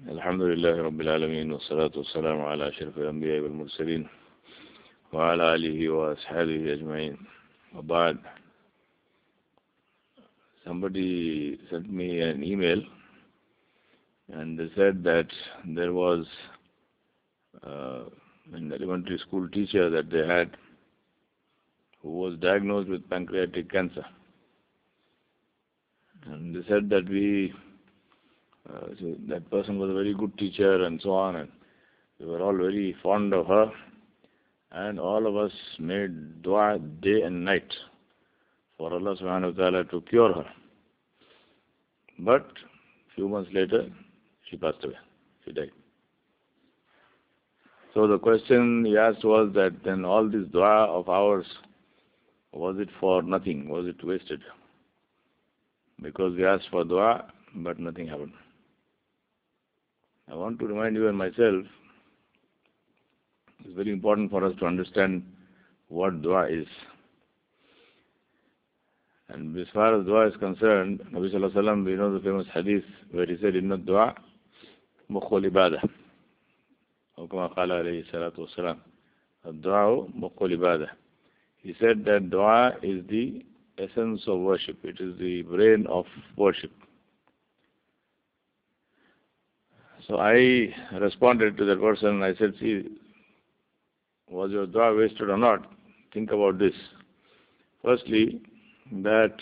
الحمد لله رب العالمين والصلاة والسلام على أشرف الأنبياء والمرسلين وعلى آله وأصحابه أجمعين. وبعد, somebody sent me an email and they said that there was an elementary school teacher that they had who was diagnosed with pancreatic cancer. And they said that so that person was a very good teacher and so on, and we were all very fond of her, and all of us made dua day and night for Allah subhanahu wa ta'ala to cure her. But few months later, she passed away. She died. So the question he asked was that then all this dua of ours, was it for nothing? Was it wasted? Because we asked for dua, but nothing happened. I want to remind you and myself, it's very important for us to understand what dua is. And as far as dua is concerned, Nabi Sallallahu Alaihi Wasallam, we know the famous hadith where he said, Inna dua mukhul ibadah. Or kama qala alayhi salatu wasalam. Dua mukhul ibadah. He said that dua is the essence of worship. It is the brain of worship. So I responded to that person. I said, see, was your dua wasted or not? Think about this. Firstly, that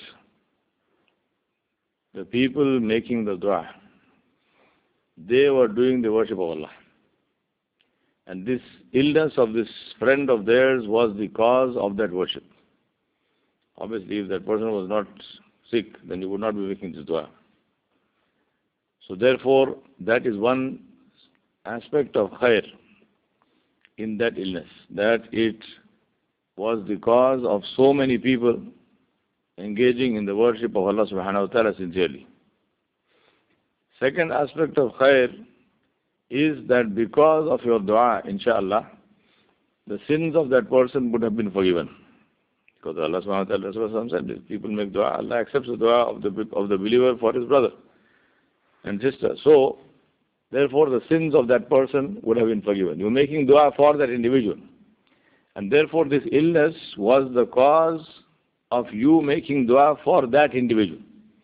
the people making the dua, they were doing the worship of Allah. And this illness of this friend of theirs was the cause of that worship. Obviously, if that person was not sick, then he would not be making this dua. So therefore, that is one aspect of khair in that illness, that it was the cause of so many people engaging in the worship of Allah subhanahu wa ta'ala sincerely. Second aspect of khair is that because of your dua, inshallah, the sins of that person would have been forgiven. Because Allah subhanahu wa ta'ala said, if people make dua, Allah accepts the dua of the believer for his brother and sister. So, therefore, the sins of that person would have been forgiven. You're making dua for that individual. And therefore, this illness was the cause of you making dua for that individual.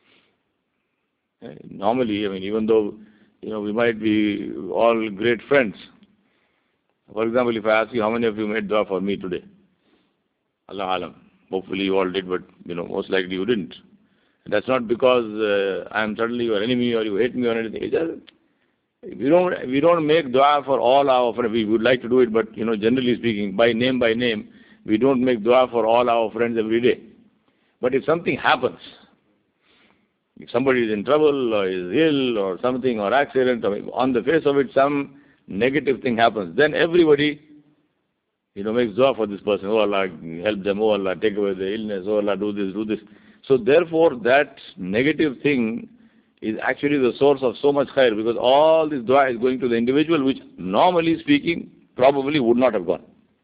Normally, even though, we might be all great friends. For example, if I ask you, how many of you made dua for me today? Allah alam. Hopefully you all did, but, most likely you didn't. That's not because I am suddenly your enemy or you hate me or anything. It's just, we don't make dua for all our friends. We would like to do it, but generally speaking, by name, we don't make dua for all our friends every day. But if something happens, if somebody is in trouble or is ill or something or accident, or on the face of it some negative thing happens, then everybody makes dua for this person. Oh Allah, help them. Oh Allah, take away the illness. Oh Allah, do this, do this. So therefore, that negative thing is actually the source of so much khair, because all this dua is going to the individual, which normally speaking probably would not have gone.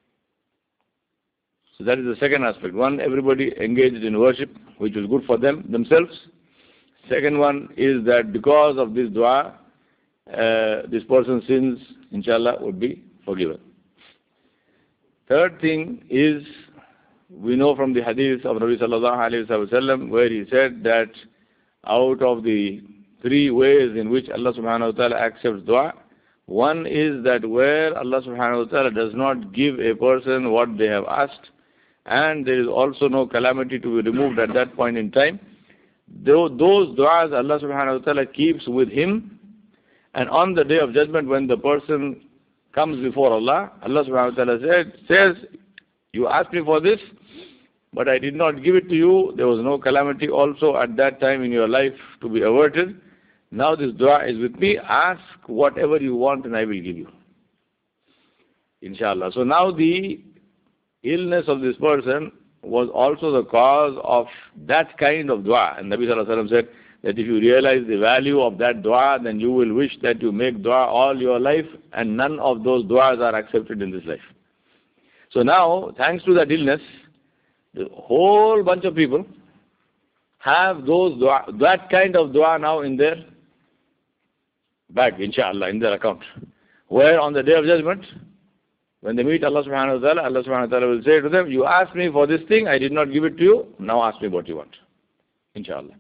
So that is the second aspect. One, everybody engaged in worship, which was good for themselves. Second one is that because of this dua, this person's sins, inshallah, would be forgiven. Third thing is, we know from the hadith of Nabi Sallallahu Alaihi Wasallam where he said that out of the three ways in which Allah Subhanahu wa Ta'ala accepts dua, one is that where Allah Subhanahu wa Ta'ala does not give a person what they have asked, and there is also no calamity to be removed at that point in time. Those du'as Allah Subhanahu wa Ta'ala keeps with him, and on the day of judgment when the person comes before Allah, Allah Subhanahu wa Ta'ala says, you asked me for this, but I did not give it to you. There was no calamity also at that time in your life to be averted. Now this dua is with me. Ask whatever you want and I will give you. Inshallah. So now the illness of this person was also the cause of that kind of dua. And Nabi Sallallahu Alaihi Wasallam said that if you realize the value of that dua, then you will wish that you make dua all your life, and none of those duas are accepted in this life. So now, thanks to that illness, the whole bunch of people have those dua, that kind of dua now in their back, inshallah, in their account. Where on the Day of Judgment, when they meet Allah subhanahu wa ta'ala, Allah subhanahu wa ta'ala will say to them, you asked me for this thing, I did not give it to you, now ask me what you want. Inshallah.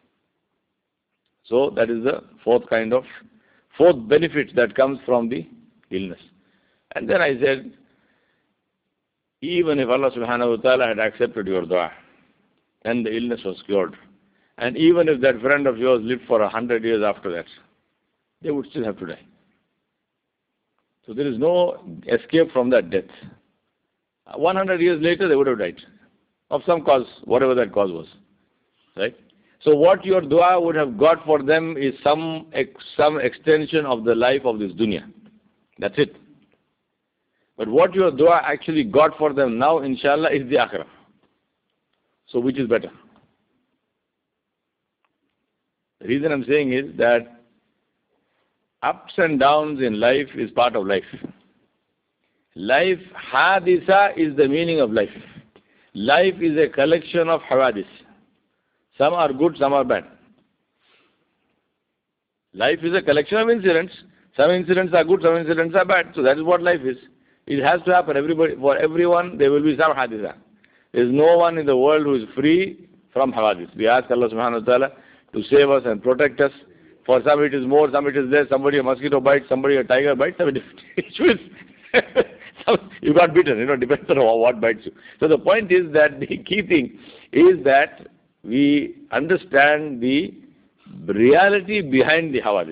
So that is the fourth benefit that comes from the illness. And then I said, even if Allah subhanahu wa ta'ala had accepted your dua, and the illness was cured, and even if that friend of yours lived for 100 years after that, they would still have to die. So there is no escape from that death. 100 years later, they would have died of some cause, whatever that cause was. Right? So what your dua would have got for them is some extension of the life of this dunya. That's it. But what your dua actually got for them now, inshallah, is the akhirah. So which is better? The reason I'm saying is that ups and downs in life is part of life. Life, hadisa, is the meaning of life. Life is a collection of hawadis. Some are good, some are bad. Life is a collection of incidents. Some incidents are good, some incidents are bad. So that is what life is. It has to happen. For everyone, there will be some hadisa. There is no one in the world who is free from hawadis. We ask Allah subhanahu wa ta'ala to save us and protect us. For some it is more, some it is less. Somebody a mosquito bites, somebody a tiger bites. You got bitten, depends on what bites you. So the point is that the key thing is that we understand the reality behind the hawadis.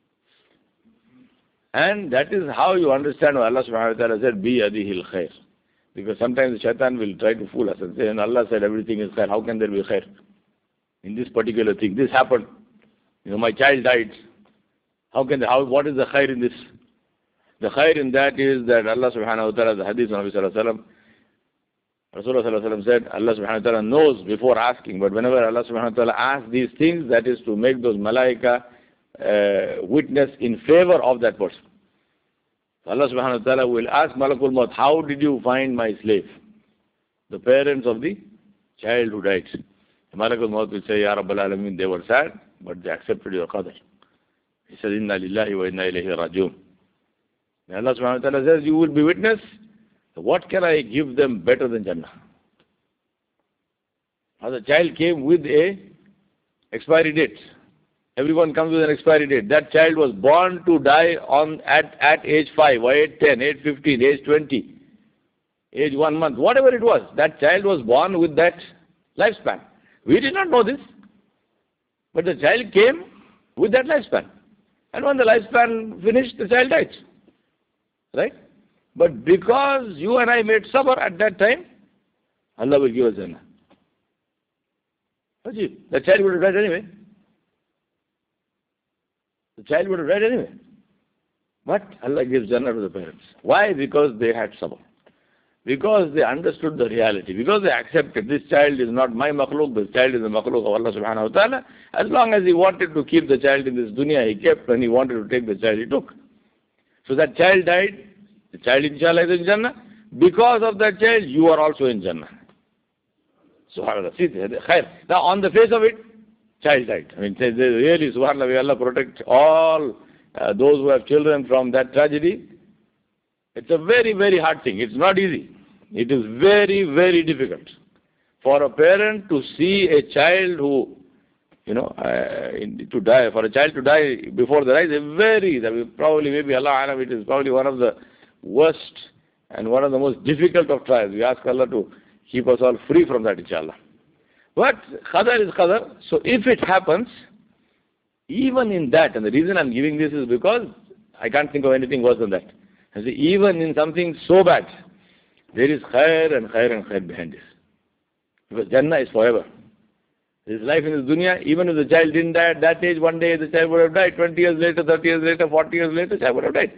And that is how you understand what Allah subhanahu wa ta'ala said, bi adihil khair. Because sometimes the shaitan will try to fool us and say, and Allah said everything is khair, how can there be khair? In this particular thing, this happened. My child died. What is the khair in this? The khair in that is that Allah subhanahu wa ta'ala, the hadith of Nabi sallallahu alayhi wa sallam, Rasulullah sallallahu alayhi wa sallam said, Allah subhanahu wa ta'ala knows before asking, but whenever Allah subhanahu wa ta'ala asks these things, that is to make those malaika witness in favor of that person. So Allah subhanahu wa ta'ala will ask Malakul Maut, how did you find my slave? The parents of the child who died. Malakul Maut will say, Ya Rabbal Alameen, they were sad, but they accepted your qadr. He said, Inna lillahi wa inna ilayhi rajiun. And Allah subhanahu wa ta'ala says, you will be witness. So what can I give them better than Jannah? Now the child came with a expiry date. Everyone comes with an expiry date. That child was born to die at age 5, or age 10, age 15, age 20, age 1 month, whatever it was. That child was born with that lifespan. We did not know this. But the child came with that lifespan. And when the lifespan finished, the child died. Right? But because you and I made sabr at that time, Allah will give us Jannah. The child would have died anyway. The child would have died anyway. But Allah gives Jannah to the parents. Why? Because they had sabr. Because they understood the reality. Because they accepted this child is not my makhluk, this child is the makhluk of Allah subhanahu wa ta'ala. As long as he wanted to keep the child in this dunya, he kept. When he wanted to take the child, he took. So that child died. The child inshallah is in Jannah. Because of that child, you are also in Jannah. SubhanAllah. See, khair. Now on the face of it, child died. I mean, really, SubhanAllah, may Allah protect all those who have children from that tragedy. It's a very, very hard thing. It's not easy. It is very, very difficult for a parent to see a child who, to die, for a child to die before their eyes, probably, maybe Allah Alam, it is probably one of the worst and one of the most difficult of trials. We ask Allah to keep us all free from that, inshallah. But qadar is qadar. So if it happens, even in that, and the reason I'm giving this is because I can't think of anything worse than that. And see, even in something so bad, there is khair and khair and khair behind this. Because Jannah is forever. There is life in this dunya. Even if the child didn't die at that age, one day the child would have died. 20 years later, 30 years later, 40 years later, the child would have died.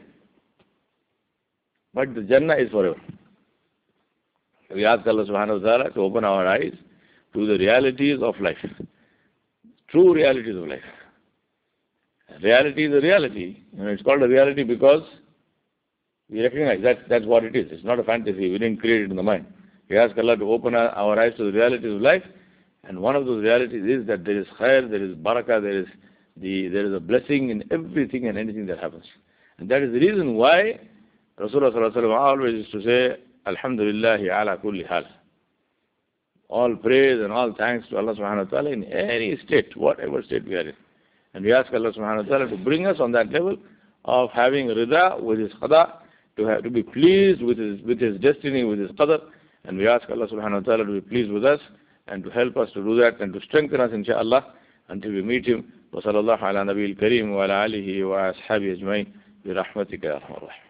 But the Jannah is forever. We ask Allah subhanahu wa ta'ala to open our eyes to the realities of life. True realities of life. Reality is a reality. It's called a reality because we recognize that's what it is. It's not a fantasy. We didn't create it in the mind. We ask Allah to open our eyes to the realities of life. And one of those realities is that there is khair, there is barakah, there is there is a blessing in everything and anything that happens. And that is the reason why Rasulullah sallallahu alaihi wasallam always used to say, Alhamdulillahi ala kulli hal. All praise and all thanks to Allah subhanahu wa ta'ala in any state, whatever state we are in. And we ask Allah subhanahu wa ta'ala to bring us on that level of having rida with His qada, to be pleased with His destiny, with His qadar. And we ask Allah subhanahu wa ta'ala to be pleased with us and to help us to do that and to strengthen us inshaAllah until we meet Him. وصلى الله على نبي الكريم وعلى آله وأصحابه أجمعين برحمتك يا أرحم الراحمين.